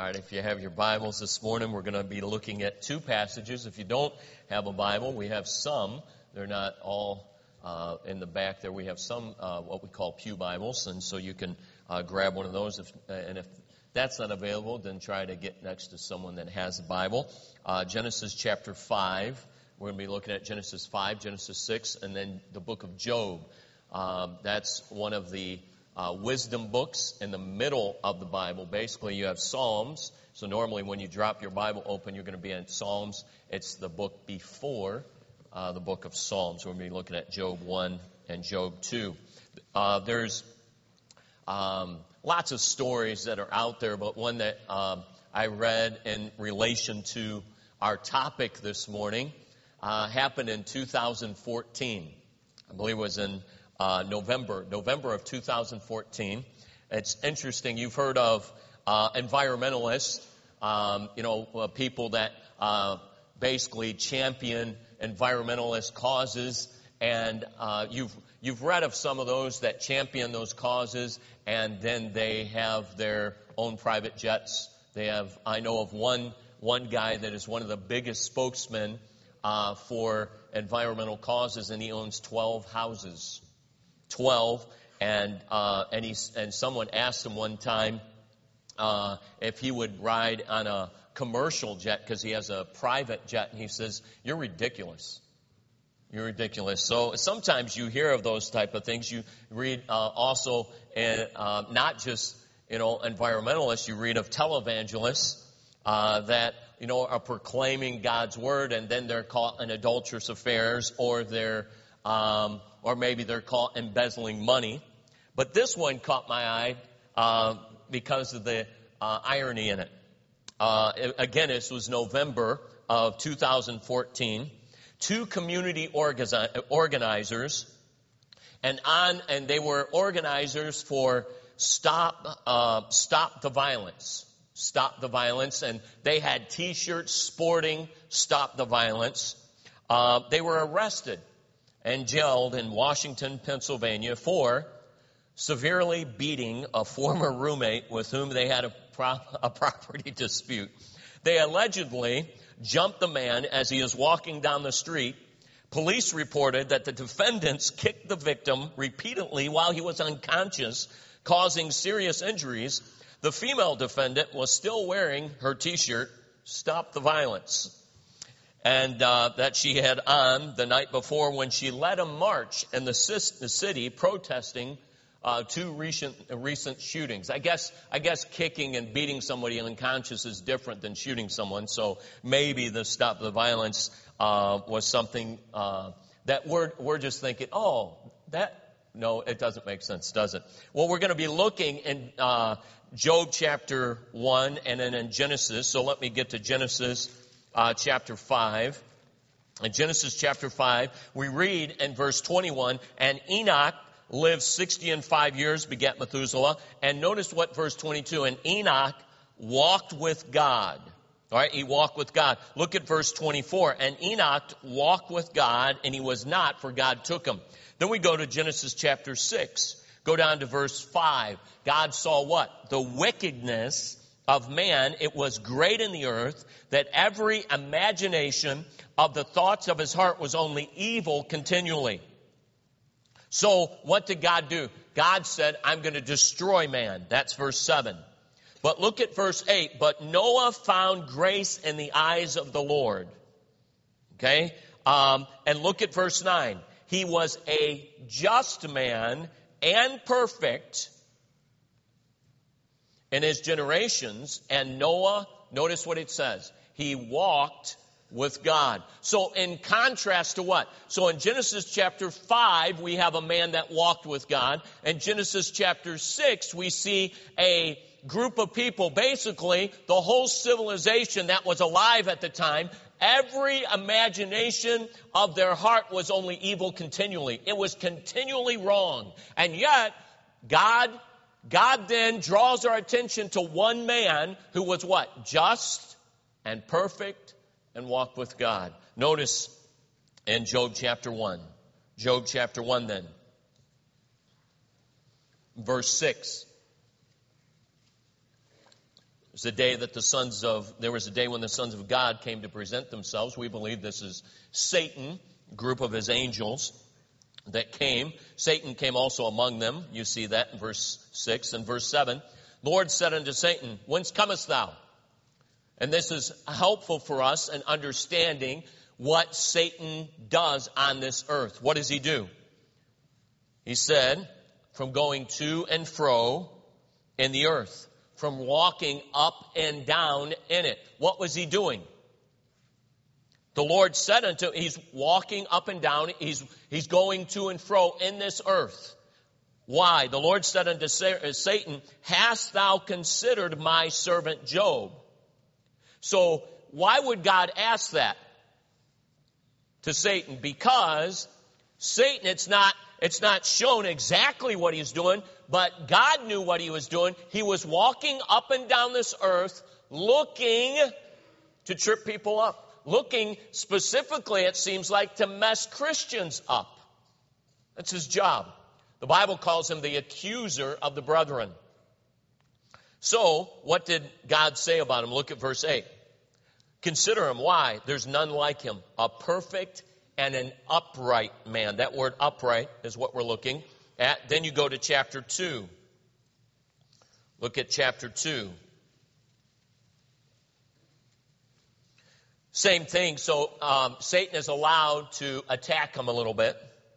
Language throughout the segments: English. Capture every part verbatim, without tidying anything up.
All right, if you have your Bibles this morning, we're going to be looking at two passages. If you don't have a Bible, we have some. They're not all uh, in the back there. We have some uh, what we call pew Bibles, and so you can uh, grab one of those. If, uh, and if that's not available, then try to get next to someone that has a Bible. Uh, Genesis chapter five. We're going to be looking at Genesis five, Genesis six, and then the book of Job. Um, that's one of the Uh, wisdom books in the middle of the Bible. Basically, you have Psalms. So normally when you drop your Bible open, you're going to be in Psalms. It's the book before uh, the book of Psalms. We're going to be looking at Job one and Job two. Uh, there's um, lots of stories that are out there, but one that um, I read in relation to our topic this morning uh, happened in two thousand fourteen. I believe it was in Uh, November, November of two thousand fourteen. It's interesting. You've heard of uh, environmentalists, um, you know, uh, people that uh, basically champion environmentalist causes, and uh, you've you've read of some of those that champion those causes, and then they have their own private jets. They have. I know of one one guy that is one of the biggest spokesmen uh, for environmental causes, and he owns twelve houses. Twelve, and uh, and he and someone asked him one time uh, if he would ride on a commercial jet because he has a private jet, and he says, "You're ridiculous. You're ridiculous." So sometimes you hear of those type of things. You read uh, also, in, uh, not just you know environmentalists. You read of televangelists uh, that you know are proclaiming God's word, and then they're caught in adulterous affairs, or they're um, or maybe they're caught embezzling money. But this one caught my eye uh, because of the uh, irony in it. Uh, again, this was November of two thousand fourteen. Two community organi- organizers, and on and they were organizers for Stop uh, Stop the Violence. Stop the Violence, and they had T-shirts sporting Stop the Violence. Uh, they were arrested and jailed in Washington, Pennsylvania for severely beating a former roommate with whom they had a, pro- a property dispute. They allegedly jumped the man as he was walking down the street. Police reported that the defendants kicked the victim repeatedly while he was unconscious, causing serious injuries. The female defendant was still wearing her T-shirt, Stop the Violence, and uh, that she had on the night before when she led a march in the, c- the city protesting uh, two recent recent shootings. I guess I guess kicking and beating somebody unconscious is different than shooting someone. So maybe the Stop the Violence uh, was something uh, that we're we're just thinking, oh, that no, it doesn't make sense, does it? Well, we're going to be looking in uh, Job chapter one and then in Genesis. So let me get to Genesis. Uh, chapter five. In Genesis chapter five, we read in verse twenty-one, and Enoch lived sixty and five years, begat Methuselah. And notice what verse twenty-two, and Enoch walked with God. All right, he walked with God. Look at verse twenty-four, and Enoch walked with God, and he was not, for God took him. Then we go to Genesis chapter six. Go down to verse five. God saw what? The wickedness of man, it was great in the earth, that every imagination of the thoughts of his heart was only evil continually. So what did God do? God said, I'm going to destroy man. That's verse seven. But look at verse eight. But Noah found grace in the eyes of the Lord. Okay? Um, and look at verse nine. He was a just man and perfect in his generations, and Noah, notice what it says, he walked with God. So in contrast to what? So in Genesis chapter five, we have a man that walked with God. In Genesis chapter six, we see a group of people, basically the whole civilization that was alive at the time. Every imagination of their heart was only evil continually. It was continually wrong. And yet, God God then draws our attention to one man who was what? Just and perfect and walked with God. Notice in Job chapter one. Job chapter one then. Verse six. There's a day that the sons of, there was a day when the sons of God came to present themselves. We believe this is Satan, a group of his angels that came. Satan came also among them. You see that in verse six. And verse seven, the Lord said unto Satan, whence comest thou? And this is helpful for us in understanding what Satan does on this earth. What does he do? He said, from going to and fro in the earth, from walking up and down in it. What was he doing? The Lord said unto him, he's walking up and down, he's, he's going to and fro in this earth. Why? The Lord said unto Satan, hast thou considered my servant Job? So why would God ask that to Satan? Because Satan, it's not, it's not shown exactly what he's doing, but God knew what he was doing. He was walking up and down this earth looking to trip people up. Looking specifically, it seems like, to mess Christians up. That's his job. The Bible calls him the accuser of the brethren. So, what did God say about him? Look at verse eight. Consider him. Why? There's none like him. A perfect and an upright man. That word upright is what we're looking at. Then you go to chapter two. Look at chapter two. Same thing. So um, Satan is allowed to attack him a little bit.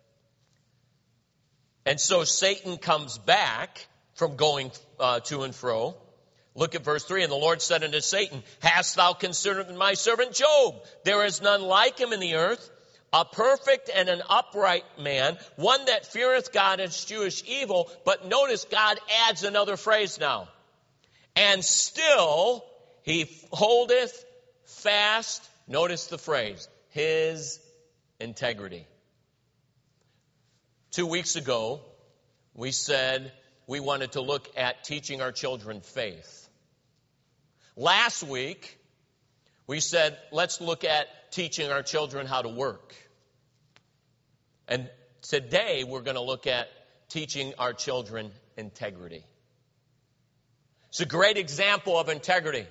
And so Satan comes back from going uh, to and fro. Look at verse three. And the Lord said unto Satan, hast thou considered my servant Job? There is none like him in the earth, a perfect and an upright man, one that feareth God and escheweth evil. But notice God adds another phrase now. And still he holdeth fast, notice the phrase, his integrity. Two weeks ago, we said we wanted to look at teaching our children faith. Last week, we said, let's look at teaching our children how to work. And today, we're going to look at teaching our children integrity. It's a great example of integrity.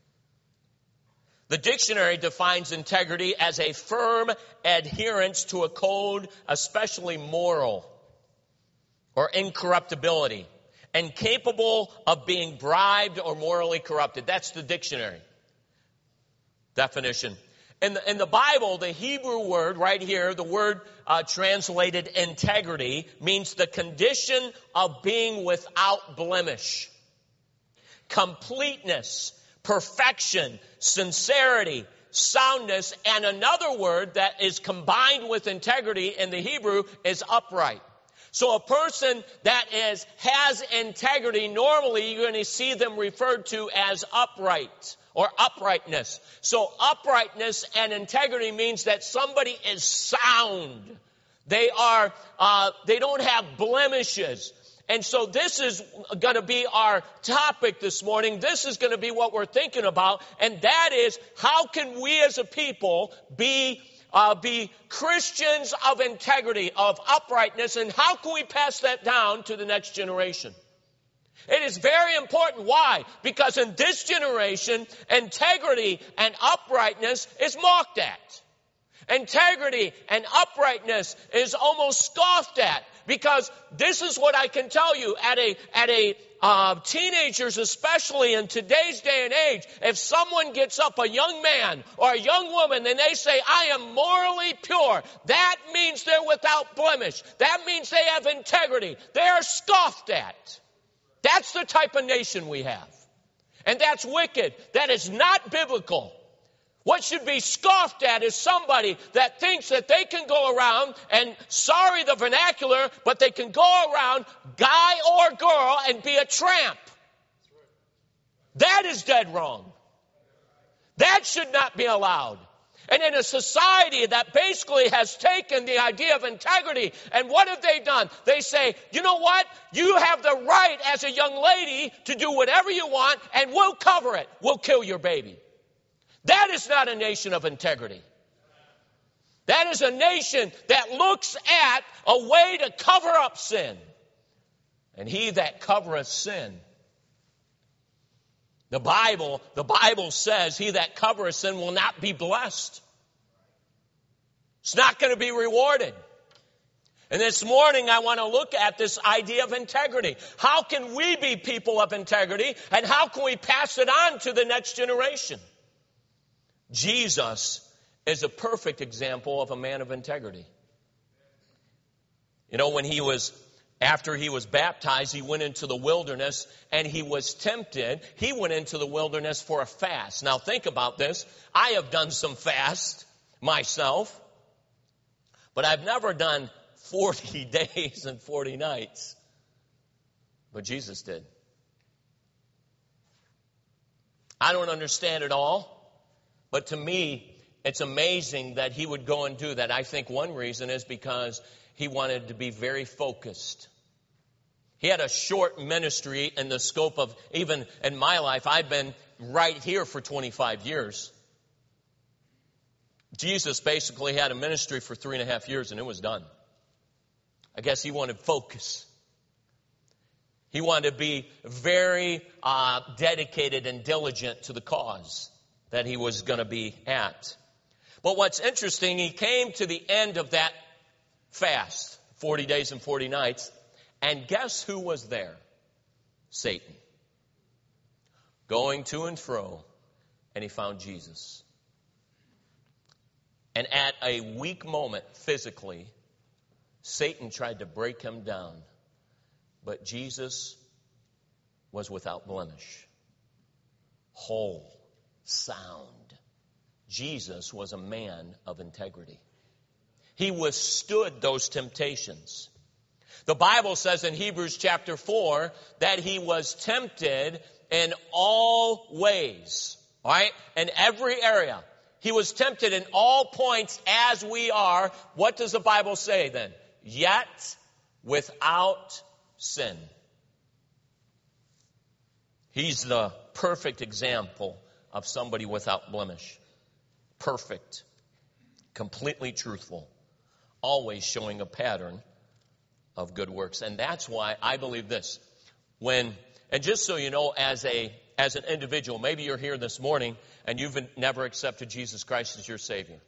The dictionary defines integrity as a firm adherence to a code, especially moral or incorruptibility, and capable of being bribed or morally corrupted. That's the dictionary definition. In the, in the Bible, the Hebrew word right here, the word uh, translated integrity, means the condition of being without blemish, completeness, perfection, sincerity, soundness, and another word that is combined with integrity in the Hebrew is upright. So a person that is has integrity, normally you're going to see them referred to as upright or uprightness. So uprightness and integrity means that somebody is sound. They are, uh, they don't have blemishes. And so this is going to be our topic this morning. This is going to be what we're thinking about. And that is, how can we as a people be uh, be Christians of integrity, of uprightness, and how can we pass that down to the next generation? It is very important. Why? Because in this generation, integrity and uprightness is mocked at. Integrity and uprightness is almost scoffed at. Because this is what I can tell you, at a, at a, uh, teenagers especially in today's day and age, if someone gets up, a young man or a young woman, and they say, I am morally pure, that means they're without blemish. That means they have integrity. They are scoffed at. That's the type of nation we have. And that's wicked. That is not biblical. What should be scoffed at is somebody that thinks that they can go around and, sorry the vernacular, but they can go around, guy or girl, and be a tramp. That is dead wrong. That should not be allowed. And in a society that basically has taken the idea of integrity, and what have they done? They say, you know what? You have the right as a young lady to do whatever you want, and we'll cover it. We'll kill your baby. That is not a nation of integrity. That is a nation that looks at a way to cover up sin. And he that covereth sin The Bible, the Bible says, he that covereth sin will not be blessed. It's not going to be rewarded. And this morning I want to look at this idea of integrity. How can we be people of integrity, and how can we pass it on to the next generation? Jesus is a perfect example of a man of integrity. You know, when he was, after he was baptized, he went into the wilderness and he was tempted. He went into the wilderness for a fast. Now think about this. I have done some fast myself, but I've never done forty days and forty nights. But Jesus did. I don't understand it all, but to me, it's amazing that he would go and do that. I think one reason is because he wanted to be very focused. He had a short ministry in the scope of, even in my life, I've been right here for twenty-five years. Jesus basically had a ministry for three and a half years and it was done. I guess he wanted focus. He wanted to be very uh, dedicated and diligent to the cause that he was going to be at. But what's interesting, he came to the end of that fast, forty days and forty nights, and guess who was there? Satan. Going to and fro, and he found Jesus. And at a weak moment physically, Satan tried to break him down, but Jesus was without blemish, whole, sound. Jesus was a man of integrity. He withstood those temptations. The Bible says in Hebrews chapter four that he was tempted in all ways, all right, in every area. He was tempted in all points as we are. What does the Bible say then? Yet without sin. He's the perfect example of somebody without blemish. Perfect. Completely truthful. Always showing a pattern of good works. And that's why I believe this. When, and just so you know, as a as an individual, maybe you're here this morning and you've never accepted Jesus Christ as your Savior.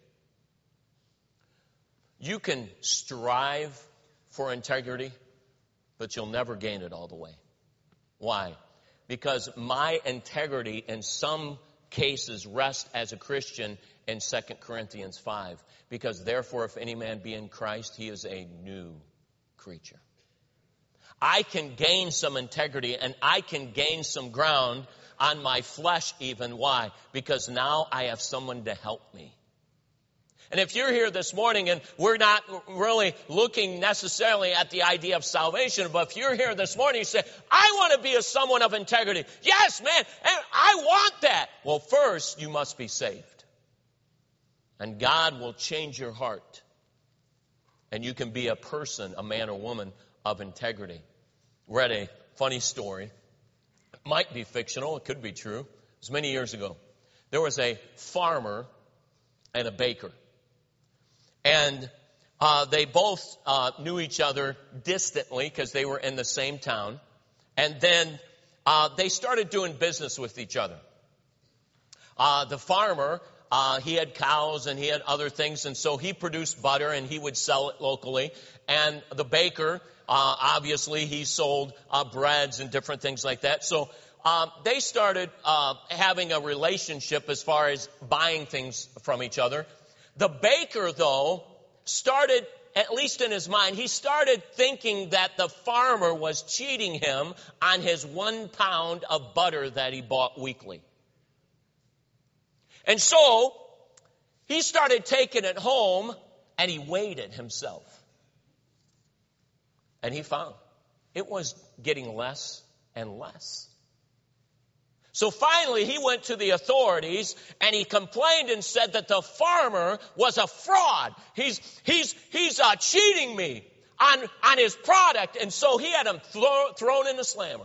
You can strive for integrity, but you'll never gain it all the way. Why? Because my integrity in some cases rests as a Christian in Second Corinthians five. Because therefore, if any man be in Christ, he is a new creature. I can gain some integrity and I can gain some ground on my flesh even. Why? Because now I have someone to help me. And if you're here this morning and we're not really looking necessarily at the idea of salvation, but if you're here this morning, you say, I want to be a someone of integrity. Yes, man, and I want that. Well, first, you must be saved. And God will change your heart. And you can be a person, a man or woman of integrity. Read a funny story. It might be fictional. It could be true. It was many years ago. There was a farmer and a baker. And uh, they both uh, knew each other distantly because they were in the same town. And then uh, they started doing business with each other. Uh, the farmer, uh, he had cows and he had other things. And so he produced butter and he would sell it locally. And the baker, uh, obviously, he sold uh, breads and different things like that. So um, they started uh, having a relationship as far as buying things from each other. The baker, though, started, at least in his mind, he started thinking that the farmer was cheating him on his one pound of butter that he bought weekly. And so he started taking it home and he weighed it himself. And he found it was getting less and less. So finally, he went to the authorities and he complained and said that the farmer was a fraud. He's he's he's uh, cheating me on on his product, and so he had him throw, thrown in the slammer.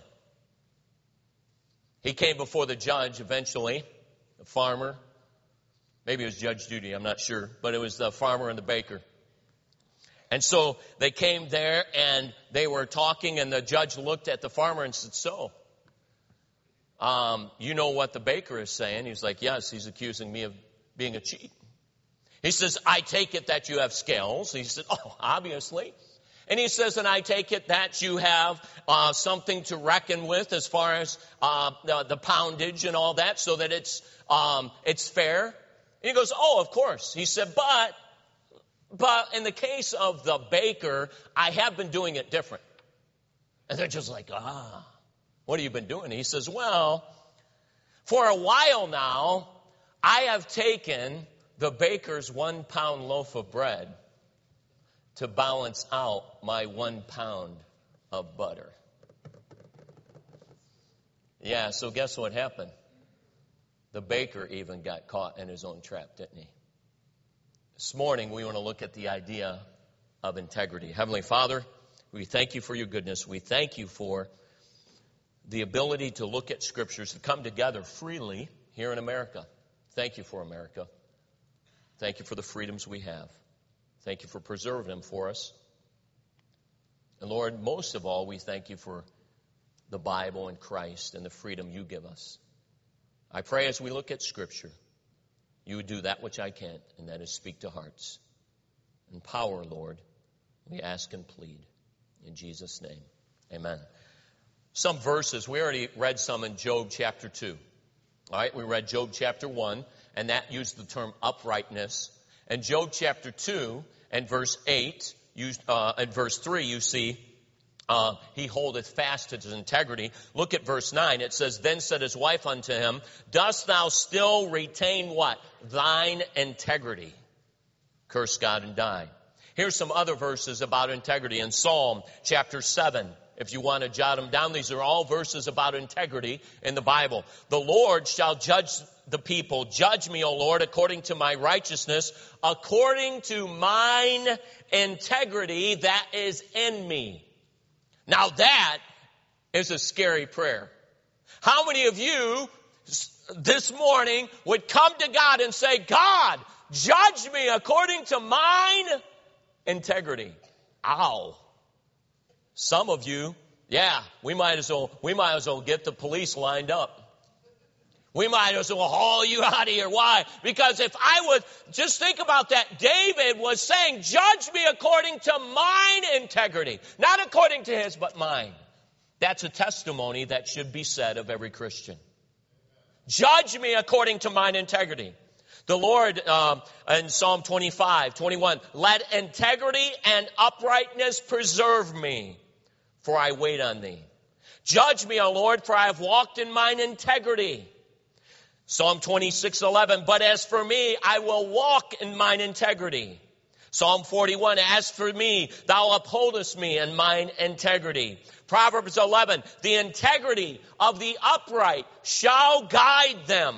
He came before the judge eventually, the farmer. Maybe it was Judge Judy, I'm not sure, but it was the farmer and the baker. And so they came there and they were talking, and the judge looked at the farmer and said, "So, um, you know what the baker is saying. He's like, yes, he's accusing me of being a cheat. He says, I take it that you have scales. He said, oh, obviously. And he says, and I take it that you have uh, something to reckon with as far as uh, the, the poundage and all that, so that it's um, it's fair. And he goes, oh, of course. He said, but, but in the case of the baker, I have been doing it different. And they're just like, ah, what have you been doing? He says, well, for a while now, I have taken the baker's one pound loaf of bread to balance out my one pound of butter. Yeah, so guess what happened? The baker even got caught in his own trap, didn't he? This morning we want to look at the idea of integrity. Heavenly Father, we thank you for your goodness. We thank you for the ability to look at scriptures, to come together freely here in America. Thank you for America. Thank you for the freedoms we have. Thank you for preserving them for us. And Lord, most of all, we thank you for the Bible and Christ and the freedom you give us. I pray as we look at Scripture, you would do that which I can't, and that is speak to hearts. And power, Lord, we ask and plead. In Jesus' name, amen. Some verses, we already read some in Job chapter two. All right, we read Job chapter one, and that used the term uprightness. And Job chapter two and verse eight, used, uh, and verse three, you see, uh, he holdeth fast to his integrity. Look at verse nine. It says, then said his wife unto him, dost thou still retain what? Thine integrity. Curse God and die. Here's some other verses about integrity in Psalm chapter seven. If you want to jot them down, these are all verses about integrity in the Bible. The Lord shall judge the people. Judge me, O Lord, according to my righteousness, according to mine integrity that is in me. Now that is a scary prayer. How many of you this morning would come to God and say, God, judge me according to mine integrity? Ow. Some of you, yeah, we might as well, we might as well get the police lined up. We might as well haul you out of here. Why? Because if I would just think about that, David was saying, judge me according to mine integrity. Not according to his, but mine. That's a testimony that should be said of every Christian. Judge me according to mine integrity. The Lord, um, in Psalm twenty-five, twenty-one, let integrity and uprightness preserve me, for I wait on thee. Judge me, O Lord, for I have walked in mine integrity. Psalm twenty-six, eleven, but as for me, I will walk in mine integrity. Psalm forty-one, as for me, thou upholdest me in mine integrity. Proverbs eleven, the integrity of the upright shall guide them.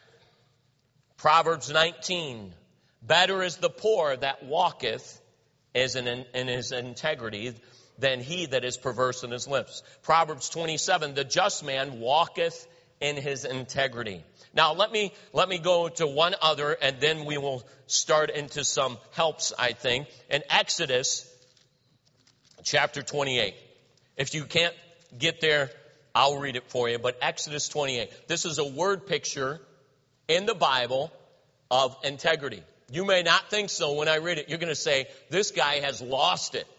Proverbs nineteen, better is the poor that walketh is in, in his integrity than he that is perverse in his lips. Proverbs twenty-seven, the just man walketh in his integrity. Now let me let me go to one other, and then we will start into some helps, I think. In Exodus chapter twenty-eight. If you can't get there, I'll read it for you. But Exodus twenty-eight. This is a word picture in the Bible of integrity. You may not think so when I read it. You're going to say, this guy has lost it.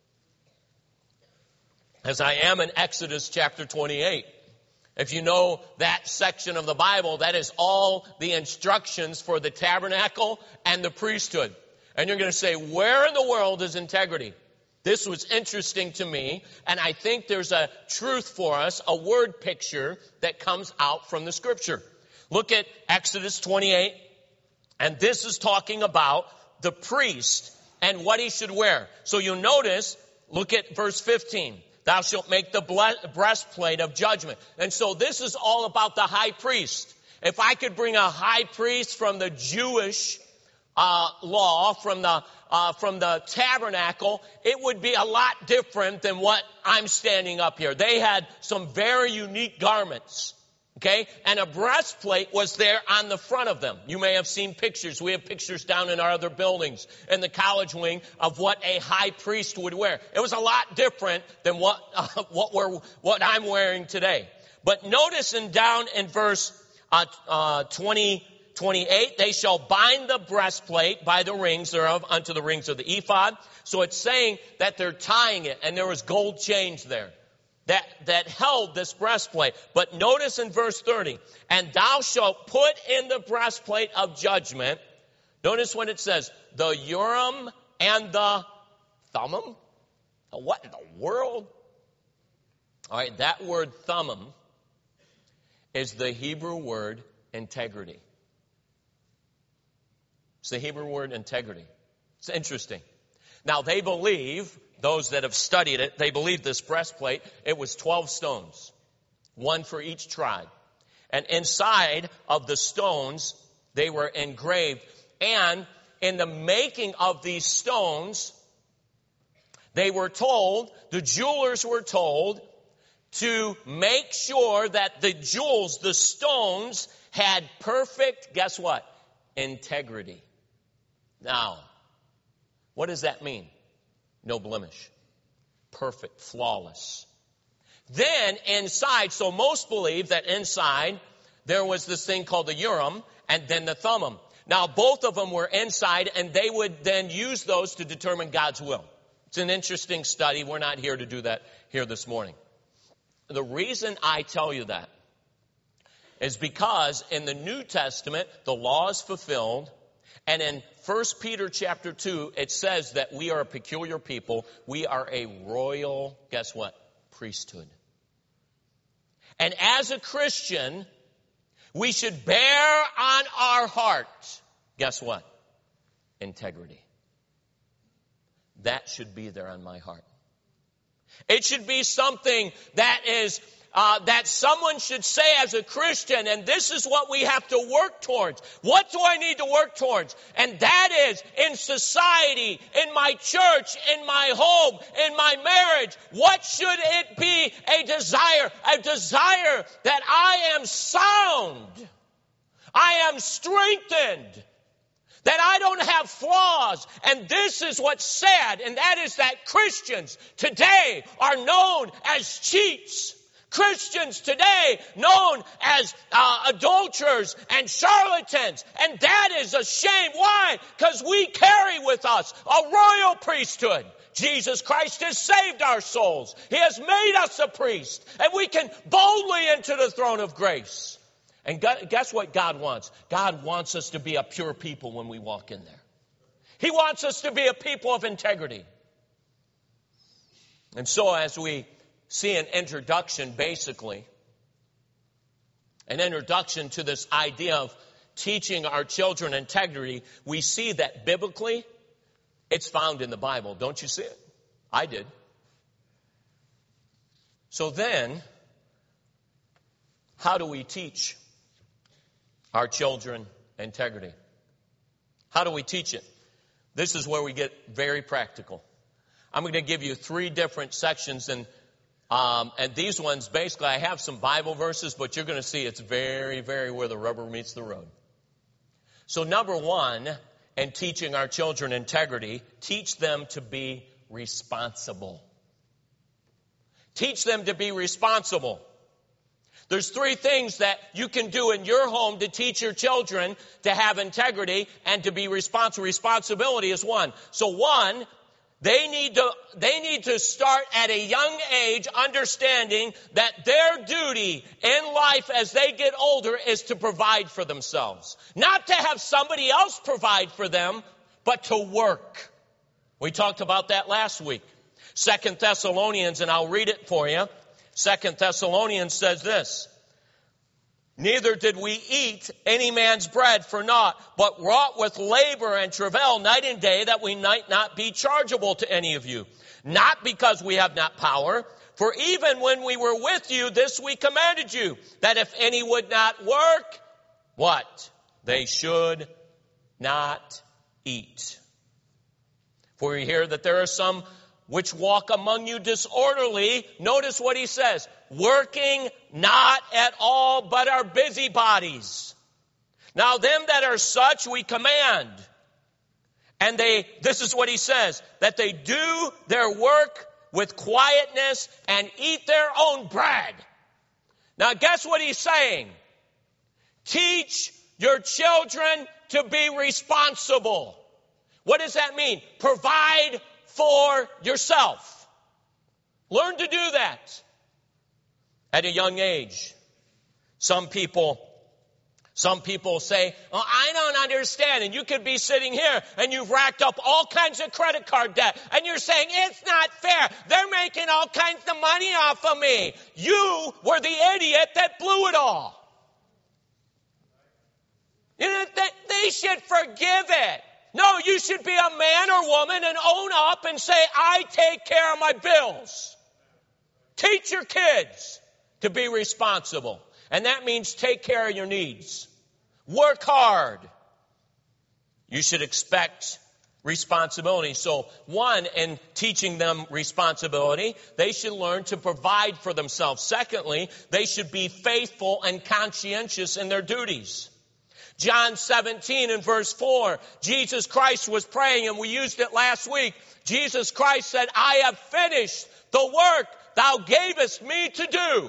As I am in Exodus chapter twenty-eight. If you know that section of the Bible, that is all the instructions for the tabernacle and the priesthood. And you're going to say, where in the world is integrity? This was interesting to me, and I think there's a truth for us, a word picture that comes out from the Scripture. Look at Exodus twenty-eight, and this is talking about the priest and what he should wear. So you notice, look at verse fifteen. Thou shalt make the breastplate of judgment. And so this is all about the high priest. If I could bring a high priest from the Jewish uh, law, from the uh, from the tabernacle, it would be a lot different than what I'm standing up here. They had some very unique garments. Okay? And a breastplate was there on the front of them. You may have seen pictures. We have pictures down in our other buildings in the college wing of what a high priest would wear. It was a lot different than what uh, what we're what I'm wearing today. But notice in down in verse uh, uh, twenty, twenty-eight, they shall bind the breastplate by the rings thereof unto the rings of the ephod. So it's saying that they're tying it, and there was gold chains there that, that held this breastplate. But notice in verse thirty, and thou shalt put in the breastplate of judgment. Notice when it says, the Urim and the Thummim. What in the world? All right, that word Thummim is the Hebrew word integrity. It's the Hebrew word integrity. It's interesting. Now, they believe, those that have studied it, they believe this breastplate, it was twelve stones, one for each tribe. And inside of the stones, they were engraved. And in the making of these stones, they were told, the jewelers were told, to make sure that the jewels, the stones, had perfect, guess what? Integrity. Now, what does that mean? No blemish. Perfect, flawless. Then inside, so most believe that inside there was this thing called the Urim and then the Thummim. Now, both of them were inside, and they would then use those to determine God's will. It's an interesting study. We're not here to do that here this morning. The reason I tell you that is because in the New Testament, the law is fulfilled. And in First Peter chapter two, it says that we are a peculiar people. We are a royal, guess what? Priesthood. And as a Christian, we should bear on our heart, guess what? Integrity. That should be there on my heart. It should be something that is, uh, that someone should say as a Christian, and this is what we have to work towards. What do I need to work towards? And that is in society, in my church, in my home, in my marriage. What should it be? A desire, a desire that I am sound. I am strengthened. That I don't have flaws. And this is what's sad, and that is that Christians today are known as cheats. Christians today known as uh, adulterers and charlatans. And that is a shame. Why? Because we carry with us a royal priesthood. Jesus Christ has saved our souls. He has made us a priest. And we can boldly enter the throne of grace. And guess what God wants? God wants us to be a pure people when we walk in there. He wants us to be a people of integrity. And so as we see an introduction, basically, an introduction to this idea of teaching our children integrity, we see that biblically, it's found in the Bible. Don't you see it? I did. So then, how do we teach our children integrity? How do we teach it? This is where we get very practical. I'm going to give you three different sections, and um, and these ones, basically, I have some Bible verses, but you're going to see it's very, very where the rubber meets the road. So number one, in teaching our children integrity, teach them to be responsible. Teach them to be responsible. There's three things that you can do in your home to teach your children to have integrity and to be responsible. Responsibility is one. So one, they need to, they need to start at a young age understanding that their duty in life as they get older is to provide for themselves. Not to have somebody else provide for them, but to work. We talked about that last week. Second Thessalonians, and I'll read it for you. Second Thessalonians says this, neither did we eat any man's bread for naught, but wrought with labor and travail night and day, that we might not be chargeable to any of you. Not because we have not power, for even when we were with you, this we commanded you, that if any would not work, what? They should not eat. For we hear that there are some which walk among you disorderly. Notice what he says. Working not at all, but are busybodies. Now them that are such we command. And they, this is what he says, that they do their work with quietness and eat their own bread. Now, guess what he's saying? Teach your children to be responsible. What does that mean? Provide for yourself. Learn to do that at a young age. Some people, some people say, oh, I don't understand. And you could be sitting here and you've racked up all kinds of credit card debt. And you're saying, it's not fair. They're making all kinds of money off of me. You were the idiot that blew it all. You know, they, they should forgive it. No, you should be a man or woman and own up and say, I take care of my bills. Teach your kids to be responsible. And that means take care of your needs. Work hard. You should expect responsibility. So one, in teaching them responsibility, they should learn to provide for themselves. Secondly, they should be faithful and conscientious in their duties. John seventeen and verse four, Jesus Christ was praying, and we used it last week. Jesus Christ said, I have finished the work thou gavest me to do.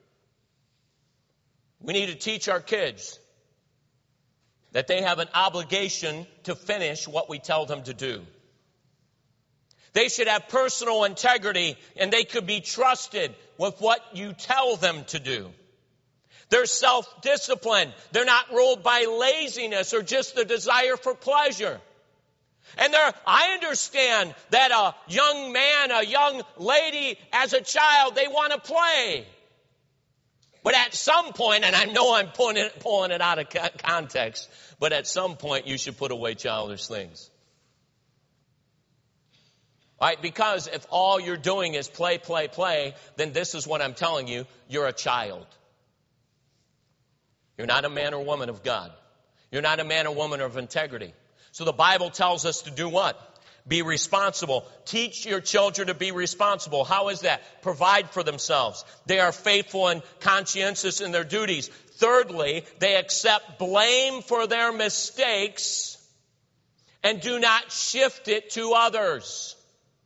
We need to teach our kids that they have an obligation to finish what we tell them to do. They should have personal integrity, and they could be trusted with what you tell them to do. They're self-disciplined. They're not ruled by laziness or just the desire for pleasure. And they're, I understand that a young man, a young lady, as a child, they want to play. But at some point, and I know I'm pulling it, pulling it out of context, but at some point you should put away childish things. All right, because if all you're doing is play, play, play, then this is what I'm telling you, you're a child. You're not a man or woman of God. You're not a man or woman of integrity. So the Bible tells us to do what? Be responsible. Teach your children to be responsible. How is that? Provide for themselves. They are faithful and conscientious in their duties. Thirdly, they accept blame for their mistakes and do not shift it to others.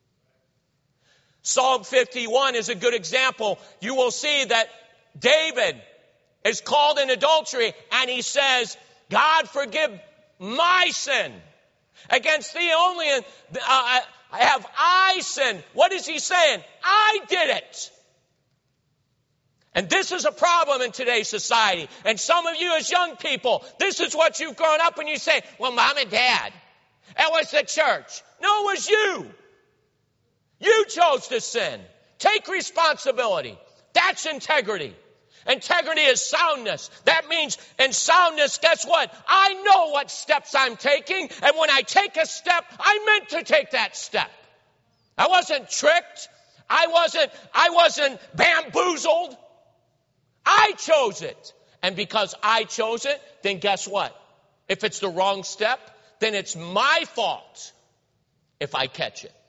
Psalm fifty-one is a good example. You will see that David is called in adultery, and he says, God, forgive my sin. Against thee only uh, have I sinned. What is he saying? I did it. And this is a problem in today's society. And some of you as young people, this is what you've grown up and you say, well, mom and dad, it was the church. No, it was you. You chose to sin. Take responsibility. That's integrity. Integrity is soundness. That means in soundness, guess what? I know what steps I'm taking, and when I take a step, I meant to take that step. I wasn't tricked. I wasn't, I wasn't bamboozled. I chose it. And because I chose it, then guess what? If it's the wrong step, then it's my fault if I catch it.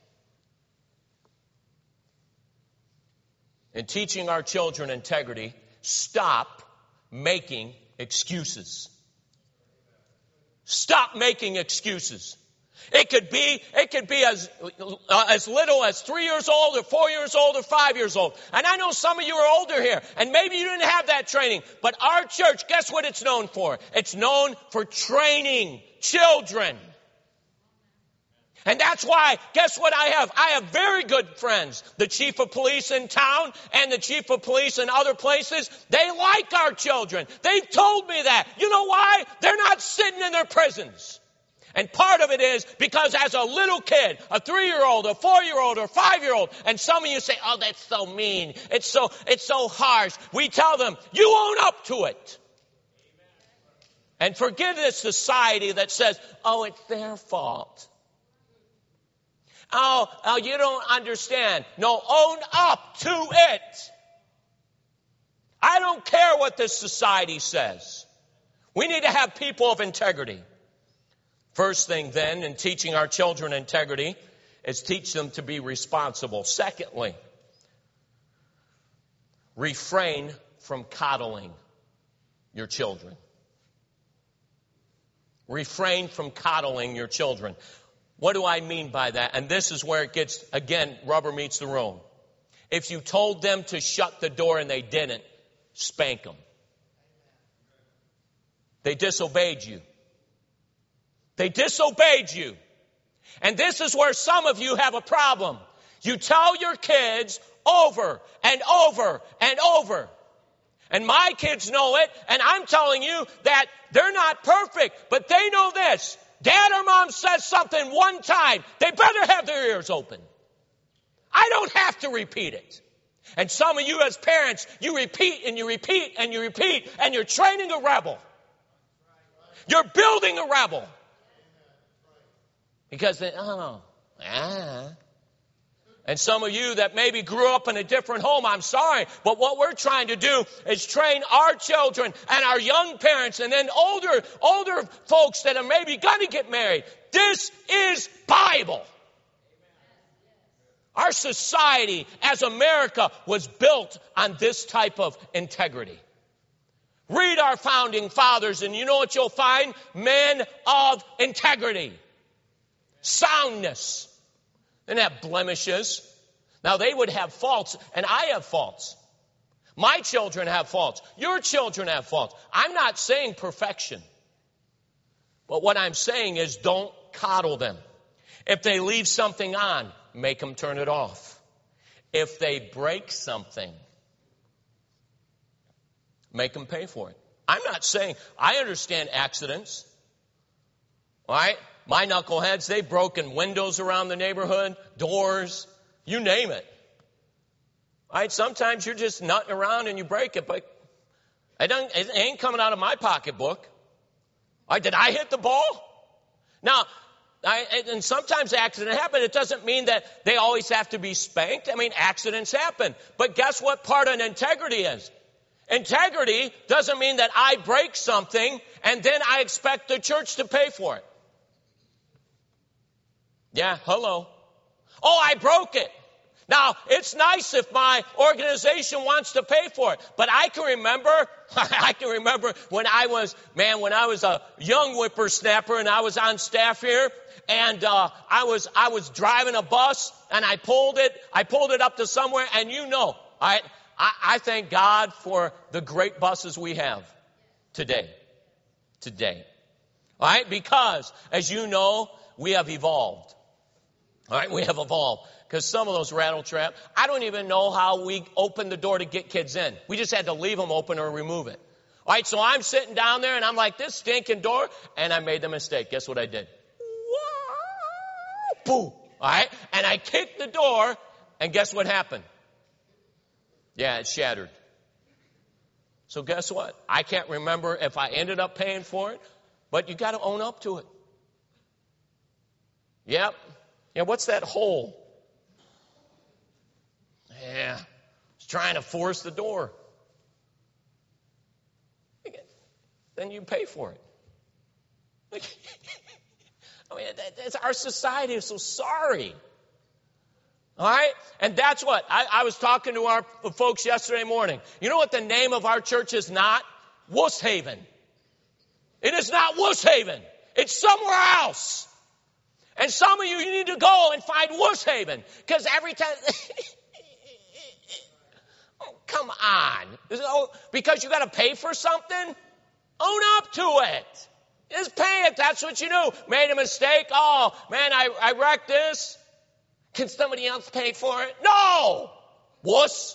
In teaching our children integrity, stop making excuses. Stop making excuses. It could be, it could be as, uh, as little as three years old or four years old or five years old. And I know some of you are older here, and maybe you didn't have that training. But our church, guess what it's known for? It's known for training children. And that's why, guess what I have? I have very good friends. The chief of police in town and the chief of police in other places, they like our children. They've told me that. You know why? They're not sitting in their prisons. And part of it is because as a little kid, a three-year-old, a four-year-old, or five-year-old, and some of you say, oh, that's so mean. It's so, it's so harsh. We tell them, you own up to it. And forgive this society that says, oh, it's their fault. Oh, oh, you don't understand. No, own up to it. I don't care what this society says. We need to have people of integrity. First thing then, in teaching our children integrity, is teach them to be responsible. Secondly, refrain from coddling your children. Refrain from coddling your children. What do I mean by that? And this is where it gets, again, rubber meets the road. If you told them to shut the door and they didn't, Spank them. They disobeyed you. They disobeyed you. And this is where some of you have a problem. You tell your kids over and over and over. And my kids know it, and I'm telling you that they're not perfect, but they know this. Dad or mom says something one time, they better have their ears open. I don't have to repeat it. And some of you as parents, you repeat and you repeat and you repeat, and you're training a rebel. You're building a rebel. Because they, oh, ah. And some of you that maybe grew up in a different home, I'm sorry, but what we're trying to do is train our children and our young parents and then older, older folks that are maybe going to get married. This is Bible. Our society as America was built on this type of integrity. Read our founding fathers and you know what you'll find? Men of integrity. Soundness. They didn't have blemishes. Now they would have faults, and I have faults. My children have faults. Your children have faults. I'm not saying perfection. But what I'm saying is don't coddle them. If they leave something on, make them turn it off. If they break something, make them pay for it. I'm not saying, I understand accidents. All right? My knuckleheads, they've broken windows around the neighborhood, doors, you name it. All right? Sometimes you're just nutting around and you break it, but it, don't, it ain't coming out of my pocketbook. All right? Did I hit the ball? Now, I, and sometimes accidents happen. It doesn't mean that they always have to be spanked. I mean, accidents happen. But guess what part of integrity is? Integrity doesn't mean that I break something and then I expect the church to pay for it. Yeah, hello. Oh, I broke it. Now, it's nice if my organization wants to pay for it, but I can remember, I can remember when I was, man, when I was a young whippersnapper and I was on staff here, and uh, I was, I was driving a bus, and I pulled it, I pulled it up to somewhere, and you know, I, I, I thank God for the great buses we have today, today. All right, because as you know, we have evolved. All right, we have evolved. Because some of those rattle trap, I don't even know how we opened the door to get kids in. We just had to leave them open or remove it. All right, so I'm sitting down there and I'm like, this stinking door, and I made the mistake. Guess what I did? Boom. All right, and I kicked the door, and guess what happened? Yeah, it shattered. So guess what? I can't remember if I ended up paying for it, but you got to own up to it. Yep. Yeah, what's that hole? Yeah, it's trying to force the door. Then you pay for it. I mean, that's, our society is so sorry. All right? And that's what, I, I was talking to our folks yesterday morning. You know what the name of our church is not? Wooshaven. It is not Wooshaven. It's somewhere else. And some of you, you need to go and find Wooshaven. Because every time... Oh, come on. Because you got to pay for something? Own up to it. Just pay it. That's what you do. Made a mistake. Oh, man, I, I wrecked this. Can somebody else pay for it? No. Wuss.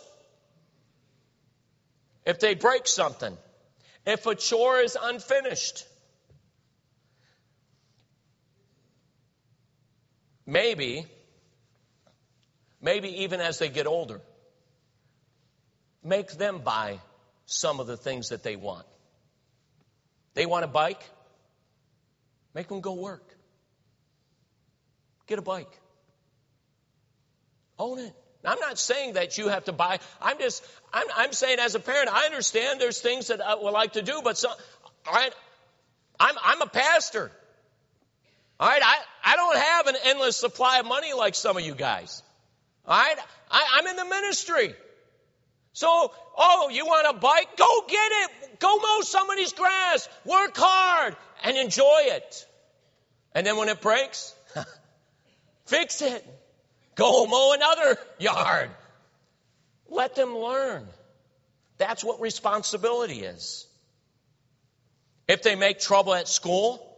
If they break something. If a chore is unfinished. Maybe, maybe even as they get older, make them buy some of the things that they want. They want a bike? Make them go work. Get a bike. Own it. I'm not saying that you have to buy. I'm just, I'm, I'm saying as a parent, I understand there's things that I would like to do, but so, all right, I'm, I'm a pastor. All right, I, I don't have an endless supply of money like some of you guys. All right, I, I'm in the ministry. So, oh, you want a bike? Go get it. Go mow somebody's grass. Work hard and enjoy it. And then when it breaks, fix it. Go mow another yard. Let them learn. That's what responsibility is. If they make trouble at school,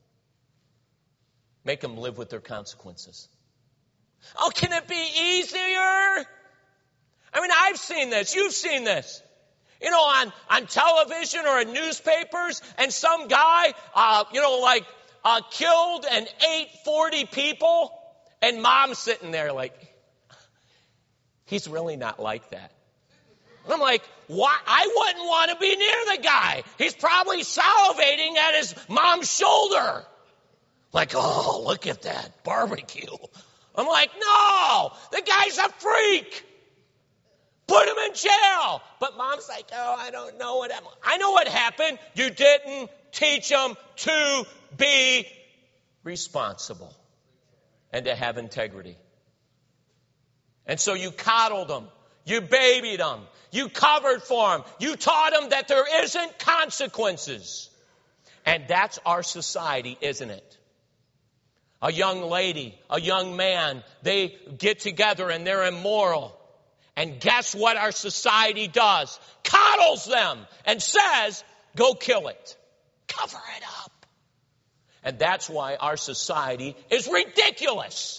make them live with their consequences. Oh, can it be easier? I mean, I've seen this. You've seen this. You know, on, on television or in newspapers, and some guy, uh, you know, like, uh, killed and ate forty people, and mom's sitting there like, he's really not like that. And I'm like, why? I wouldn't want to be near the guy. He's probably salivating at his mom's shoulder. Like, oh, look at that barbecue. I'm like, no, the guy's a freak. Put him in jail. But mom's like, oh, I don't know what happened. I know what happened. You didn't teach them to be responsible and to have integrity. And so you coddled them. You babied them. You covered for them. You taught them that there isn't consequences. And that's our society, isn't it? A young lady, a young man, they get together and they're immoral. And guess what our society does? Coddles them and says, go kill it. Cover it up. And that's why our society is ridiculous.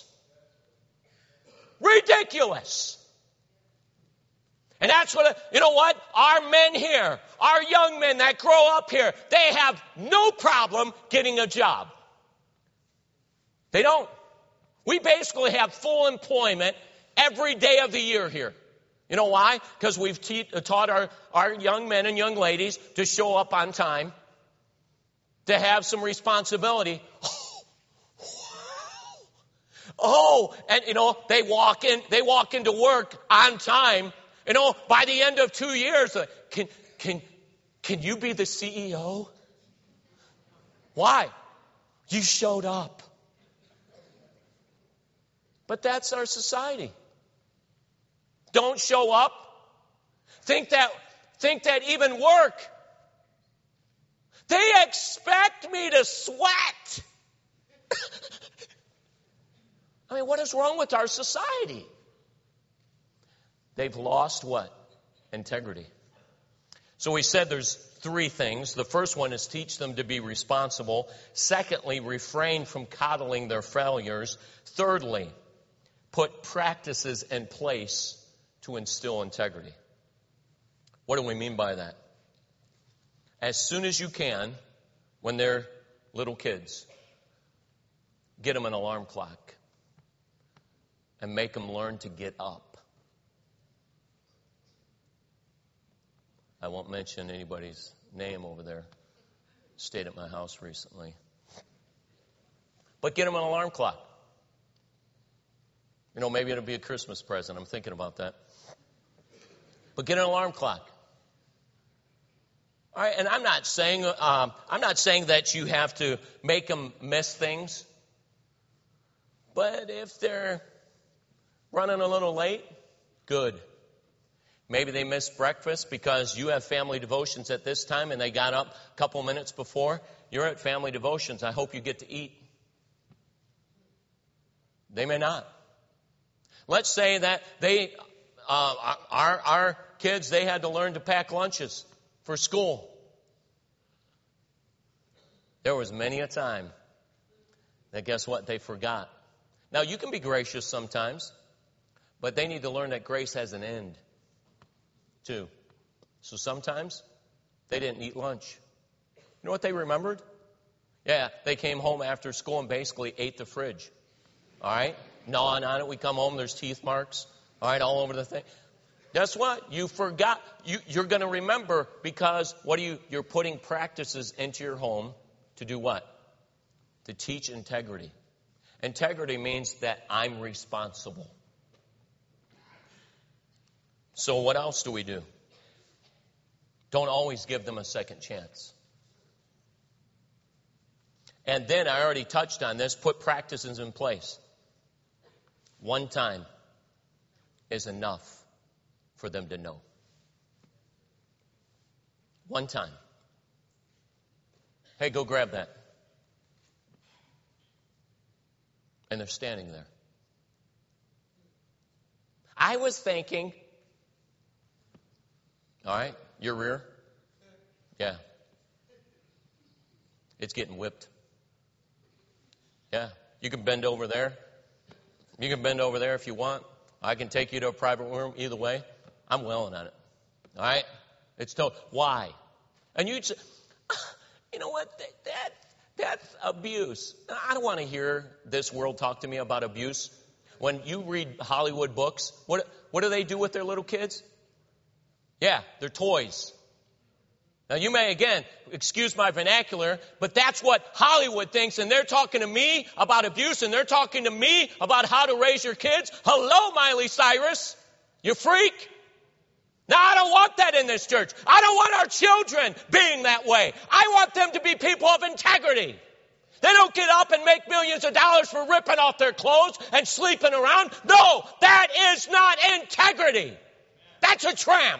Ridiculous. And that's what, you know what? Our men here, our young men that grow up here, they have no problem getting a job. They don't. We basically have full employment every day of the year here. You know why? Because we've te- taught our, our young men and young ladies to show up on time, to have some responsibility. Oh, wow. Oh, and you know, they walk in, they walk into work on time. You know, by the end of two years, uh, can, can, can you be the C E O? Why? You showed up. But that's our society. Don't show up. Think that, think that even work. They expect me to sweat. I mean, what is wrong with our society? They've lost what? Integrity. So we said there's three things. The first one is teach them to be responsible. Secondly, refrain from coddling their failures. Thirdly, put practices in place to instill integrity. What do we mean by that? As soon as you can, when they're little kids, get them an alarm clock and make them learn to get up. I won't mention anybody's name over there. Stayed at my house recently. But get them an alarm clock. You know, maybe it'll be a Christmas present. I'm thinking about that. But get an alarm clock. All right, and I'm not saying um, I'm not saying that you have to make them miss things. But if they're running a little late, good. Maybe they missed breakfast because you have family devotions at this time and they got up a couple minutes before. You're at family devotions. I hope you get to eat. They may not. Let's say that they, uh, our, our kids, they had to learn to pack lunches for school. There was many a time that guess what? They forgot. Now you can be gracious sometimes, but they need to learn that grace has an end too. So sometimes they didn't eat lunch. You know what they remembered? Yeah, they came home after school and basically ate the fridge. All right? Gnawing on it. We come home, there's teeth marks. All right, all over the thing. Guess what? You forgot. You, you're going to remember because what do you, you're putting practices into your home to do what? To teach integrity. Integrity means that I'm responsible. So what else do we do? Don't always give them a second chance. And then I already touched on this, put practices in place. One time is enough for them to know. One time. Hey, go grab that. And they're standing there. I was thinking, All right? Your rear? Yeah. It's getting whipped. Yeah. You can bend over there. You can bend over there if you want. I can take you to a private room. Either way, I'm willing on it. All right? It's told. Why? And you'd say, you know what? That, that that's abuse. I don't want to hear this world talk to me about abuse. When you read Hollywood books, what what do they do with their little kids? Yeah, they're toys. Now, you may, again, excuse my vernacular, but that's what Hollywood thinks, and they're talking to me about abuse, and they're talking to me about how to raise your kids. Hello, Miley Cyrus. You freak. Now, I don't want that in this church. I don't want our children being that way. I want them to be people of integrity. They don't get up and make millions of dollars for ripping off their clothes and sleeping around. No, that is not integrity. That's a tramp.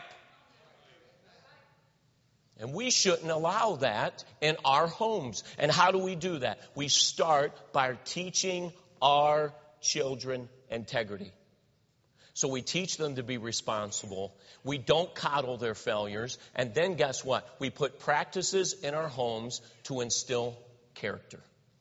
And we shouldn't allow that in our homes. And how do we do that? We start by teaching our children integrity. So we teach them to be responsible. We don't coddle their failures. And then guess what? We put practices in our homes to instill character.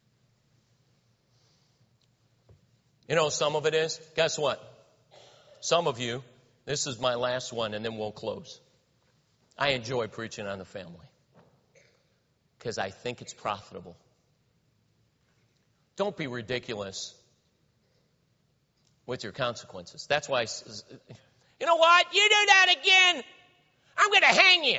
You know, some of it is, guess what? Some of you, this is my last one, and then we'll close. I enjoy preaching on the family because I think it's profitable. Don't be ridiculous with your consequences. That's why, I, you know what? You do that again, I'm going to hang you.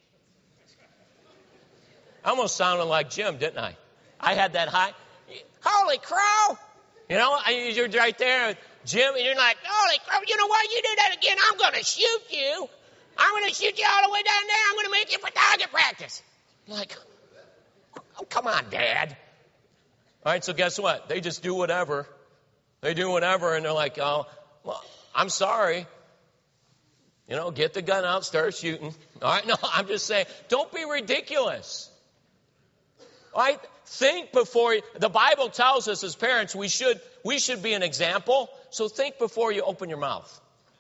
I almost sounded like Jim, didn't I? I had that high. Holy crow! You know, you're right there, Jim, and you're like, holy crow, you know what? You do that again, I'm going to shoot you. I'm going to shoot you all the way down there. I'm going to make you for target practice. I'm like, oh, come on, Dad. All right, so guess what? They just do whatever. They do whatever, and they're like, oh, well, I'm sorry. You know, get the gun out, start shooting. All right, no, I'm just saying, don't be ridiculous. All right, think before you, the Bible tells us as parents we should we should be an example. So think before you open your mouth.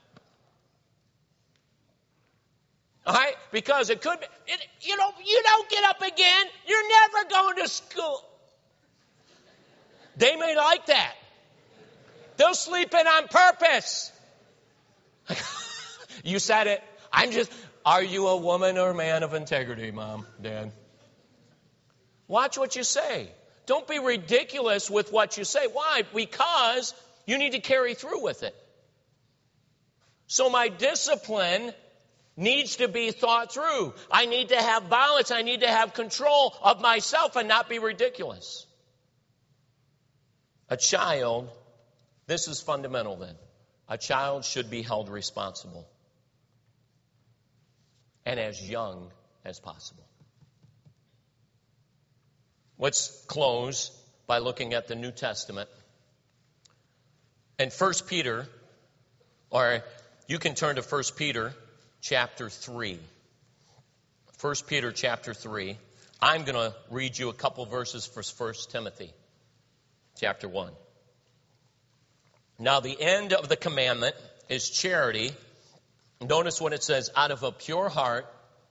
All right? Because it could be, it, you know, you don't get up again, you're never going to school. They may like that. They'll sleep in on purpose. You said it. I'm just, are you a woman or a man of integrity, Mom, Dad? Watch what you say. Don't be ridiculous with what you say. Why? Because you need to carry through with it. So my discipline needs to be thought through. I need to have balance. I need to have control of myself and not be ridiculous. A child, this is fundamental then. A child should be held responsible. And as young as possible. Let's close by looking at the New Testament. And First Peter, or you can turn to First Peter chapter three. First Peter chapter three. I'm going to read you a couple verses for First Timothy chapter one. Now the end of the commandment is charity. Notice what it says, out of a pure heart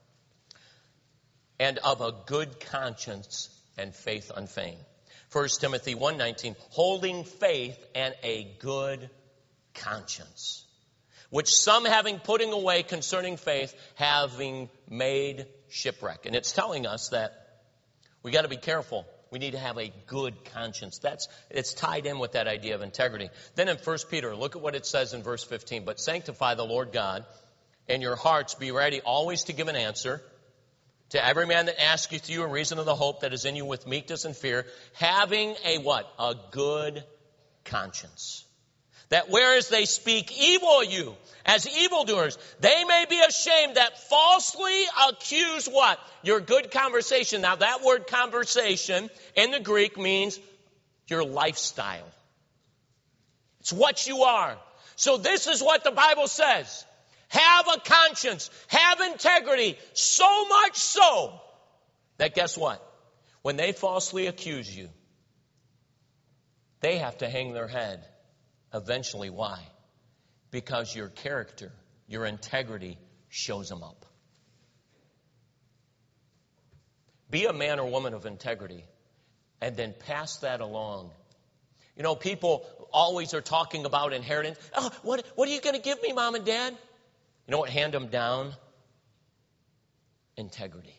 and of a good conscience and faith unfeigned. First Timothy one nineteen, holding faith and a good conscience, which some having putting away concerning faith, having made shipwreck. And it's telling us that we got to be careful. We need to have a good conscience. That's it's tied in with that idea of integrity. Then in First Peter, look at what it says in verse fifteen. But sanctify the Lord God, and your hearts be ready always to give an answer to every man that asketh you in reason of the hope that is in you with meekness and fear, having a what? A good conscience. That whereas they speak evil of you as evildoers, they may be ashamed that falsely accuse what? Your good conversation. Now that word conversation in the Greek means your lifestyle. It's what you are. So this is what the Bible says. Have a conscience. Have integrity. So much so that guess what? When they falsely accuse you, they have to hang their head. Eventually, why? Because your character, your integrity shows them up. Be a man or woman of integrity, and then pass that along. You know, people always are talking about inheritance. Oh, what, what are you going to give me, Mom and Dad? You know what? Hand them down. Integrity.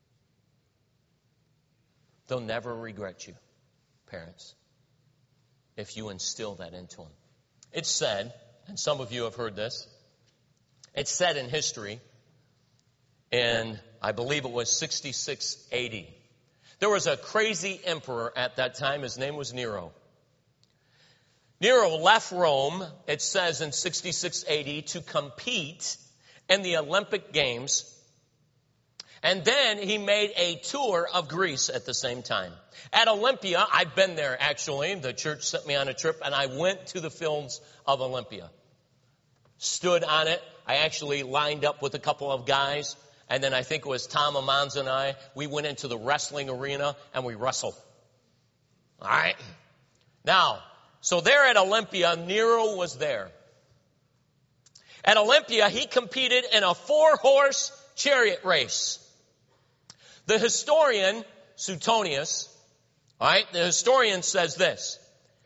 They'll never regret you, parents, if you instill that into them. It's said, and some of you have heard this, it's said in history, in, I believe it was sixty-six eighty. There was a crazy emperor at that time. His name was Nero. Nero left Rome, it says in sixty-six eighty, to compete in the Olympic Games. And then he made a tour of Greece at the same time. At Olympia, I've been there actually. The church sent me on a trip, and I went to the fields of Olympia. Stood on it. I actually lined up with a couple of guys. And then I think it was Tom Amans and I. We went into the wrestling arena, and we wrestled. All right? Now, so there at Olympia, Nero was there. At Olympia, he competed in a four-horse chariot race. The historian, Suetonius, all right, the historian says this.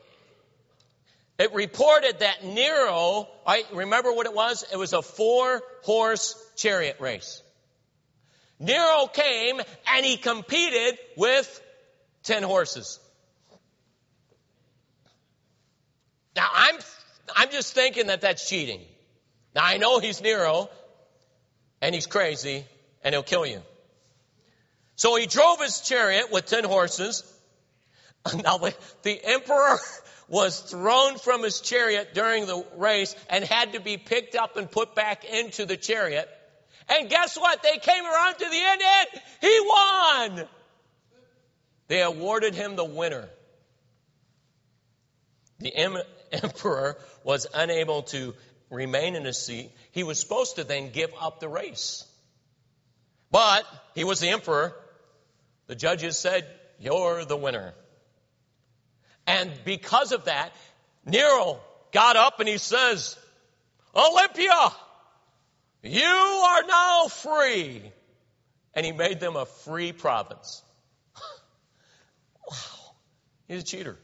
It reported that Nero, all right, remember what it was? It was a four-horse chariot race. Nero came and he competed with ten horses. Now, I'm, I'm just thinking that that's cheating. Now, I know he's Nero, and he's crazy, and he'll kill you. So he drove his chariot with ten horses. Now, the, the emperor was thrown from his chariot during the race and had to be picked up and put back into the chariot. And guess what? They came around to the end, and he won. They awarded him the winner. The em- emperor was unable to remain in his seat. He was supposed to then give up the race. But he was the emperor. The judges said, "You're the winner." And because of that, Nero got up and he says, "Olympia, you are now free." And he made them a free province. Wow. He's a cheater.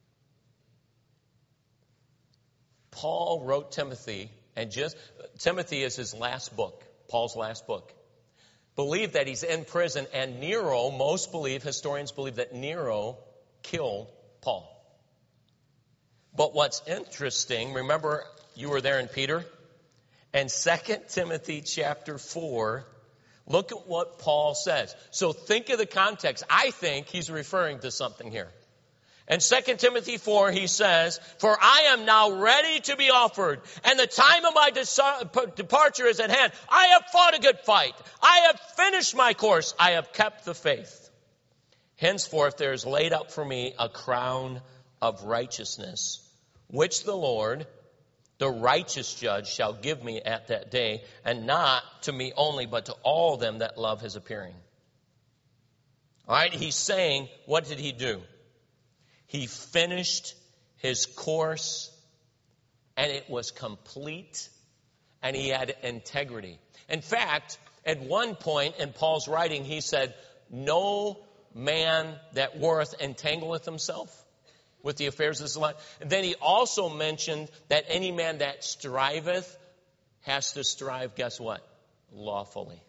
Paul wrote Timothy, and just Timothy is his last book, Paul's last book. Believe that he's in prison, and Nero, most believe, historians believe that Nero killed Paul. But what's interesting, remember you were there in Peter? And Second Timothy chapter four, look at what Paul says. So think of the context. I think he's referring to something here. In Second Timothy four, he says, "For I am now ready to be offered, and the time of my dis- departure is at hand. I have fought a good fight. I have finished my course. I have kept the faith. Henceforth there is laid up for me a crown of righteousness, which the Lord, the righteous judge, shall give me at that day, and not to me only, but to all them that love his appearing." All right, he's saying, what did he do? He finished his course, and it was complete, and he had integrity. In fact, at one point in Paul's writing, he said, "No man that worth entangleth himself with the affairs of this life." And then he also mentioned that any man that striveth has to strive, guess what? Lawfully.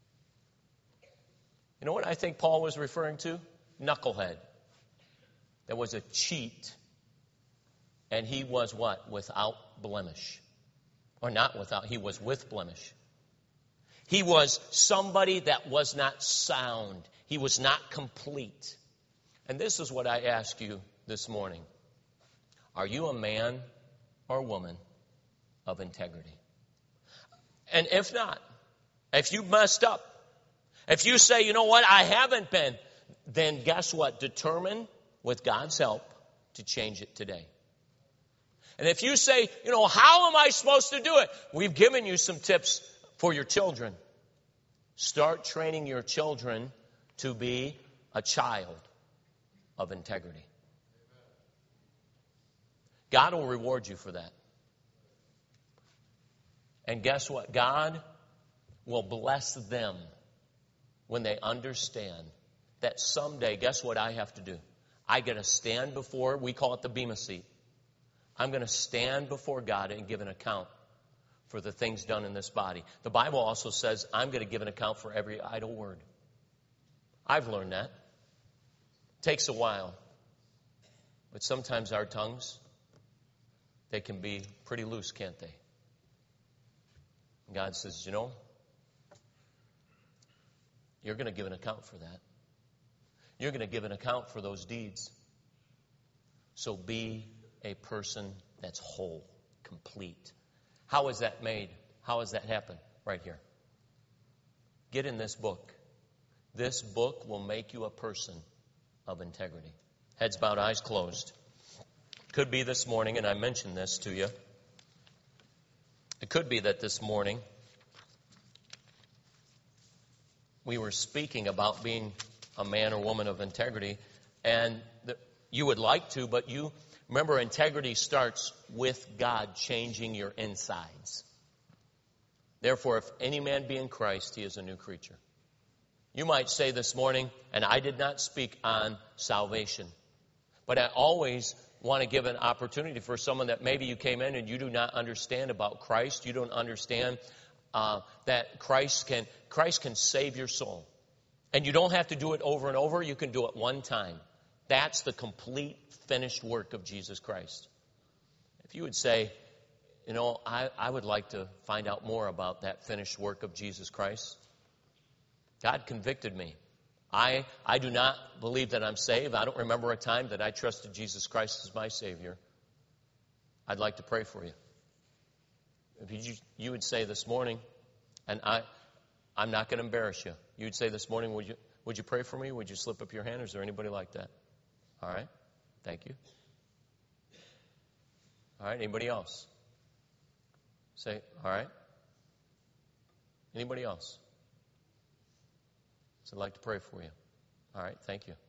You know what I think Paul was referring to? Knucklehead. There was a cheat, and he was what? Without blemish. Or not without, he was with blemish. He was somebody that was not sound. He was not complete. And this is what I ask you this morning. Are you a man or woman of integrity? And if not, if you messed up, if you say, "You know what, I haven't been," then guess what? Determine with God's help to change it today. And if you say, "You know, how am I supposed to do it?" We've given you some tips for your children. Start training your children to be a child of integrity. God will reward you for that. And guess what? God will bless them when they understand that someday, guess what I have to do? I got to stand before, we call it the Bema seat. I'm going to stand before God and give an account for the things done in this body. The Bible also says I'm going to give an account for every idle word. I've learned that. It takes a while. But sometimes our tongues, they can be pretty loose, can't they? And God says, you know, you're going to give an account for that. You're going to give an account for those deeds. So be a person that's whole, complete. How is that made? How does that happen? Right here. Get in this book. This book will make you a person of integrity. Heads bowed, eyes closed. Could be this morning, and I mentioned this to you. It could be that this morning we were speaking about being a man or woman of integrity, and the, you would like to, but you remember, integrity starts with God changing your insides. Therefore, if any man be in Christ, he is a new creature. You might say this morning, and I did not speak on salvation, but I always want to give an opportunity for someone that maybe you came in and you do not understand about Christ. You don't understand uh, that Christ can Christ can save your soul. And you don't have to do it over and over. You can do it one time. That's the complete finished work of Jesus Christ. If you would say, you know, I, I would like to find out more about that finished work of Jesus Christ. God convicted me. I, I do not believe that I'm saved. I don't remember a time that I trusted Jesus Christ as my Savior. I'd like to pray for you. If you, you would say this morning, and I, I'm not going to embarrass you. You would say this morning, would you, would you pray for me? Would you slip up your hand? Is there anybody like that? All right. Thank you. All right. Anybody else? Say, all right. Anybody else? So I'd like to pray for you. All right. Thank you.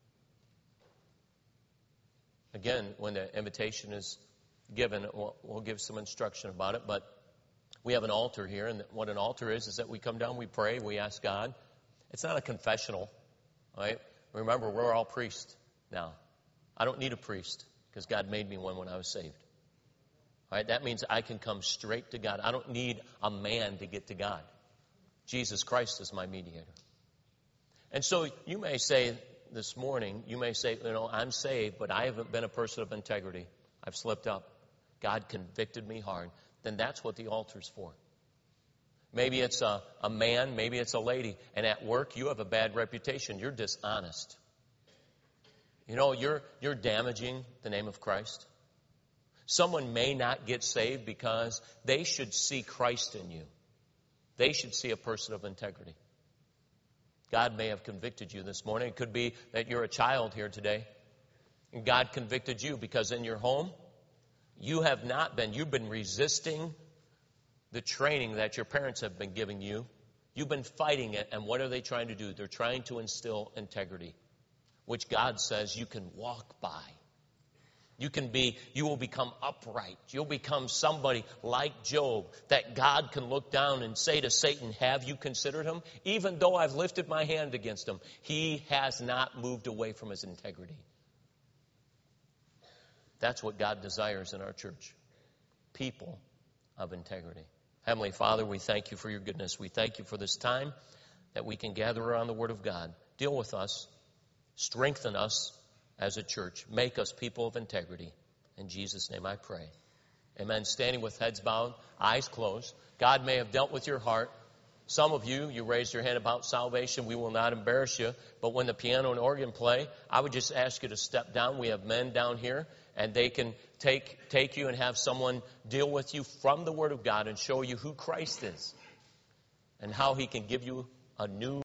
Again, when the invitation is given, we'll, we'll give some instruction about it, but we have an altar here, and what an altar is is that we come down, we pray, we ask God. It's not a confessional, right? Remember, we're all priests now. I don't need a priest because God made me one when I was saved. All right? That means I can come straight to God. I don't need a man to get to God. Jesus Christ is my mediator. And so you may say this morning, you may say, you know, I'm saved, but I haven't been a person of integrity. I've slipped up. God convicted me hard. Then that's what the altar's for. Maybe it's a, a man, maybe it's a lady, and at work you have a bad reputation. You're dishonest. You know, you're you're damaging the name of Christ. Someone may not get saved because they should see Christ in you. They should see a person of integrity. God may have convicted you this morning. It could be that you're a child here today, and God convicted you because in your home, you have not been, you've been resisting the training that your parents have been giving you. You've been fighting it, and what are they trying to do? They're trying to instill integrity, which God says you can walk by. You can be, you will become upright. You'll become somebody like Job that God can look down and say to Satan, have you considered him? Even though I've lifted my hand against him, he has not moved away from his integrity. That's what God desires in our church. People of integrity. Heavenly Father, we thank you for your goodness. We thank you for this time that we can gather around the Word of God. Deal with us. Strengthen us as a church. Make us people of integrity. In Jesus' name I pray. Amen. Standing with heads bowed, eyes closed. God may have dealt with your heart. Some of you, you raised your hand about salvation. We will not embarrass you. But when the piano and organ play, I would just ask you to step down. We have men down here, and they can take take you and have someone deal with you from the Word of God and show you who Christ is and how He can give you a new